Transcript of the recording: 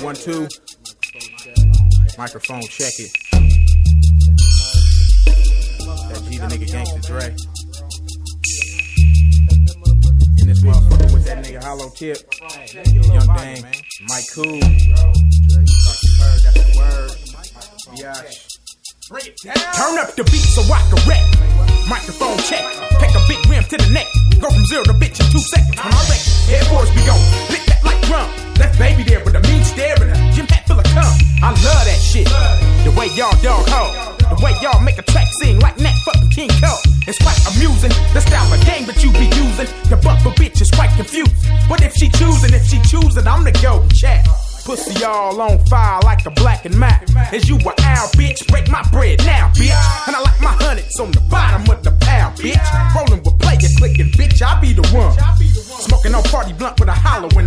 1, 2. Microphone check it. That G the nigga Gangsta Dre. And this motherfucker with that nigga Hollow Tip. Young Dame. Mike Cool. That's the word. Biatch. Turn up the beat so I can rap. Microphone check. Take a big rim to the neck. Go from 0 to bitch in 2 seconds. When I wreck, Air Force be gon' lick that like rum. Left baby there with a mean stare and a gym hat full of cum. I love that shit. The way y'all dog hoe. The way y'all make a track sing like Nat fucking King Cole. It's quite amusing. The style of game that you be using. The bump a bitch is quite confused. What if she choosing? If she choosing, I'm the go chat. Pussy all on fire like a black and matte. Is you a owl, bitch? Break my bread now, bitch. And I like my hundreds on the bottom of the pile, bitch. Rolling with player clicking, bitch. I be the one. Smoking on party blunt with a hollow in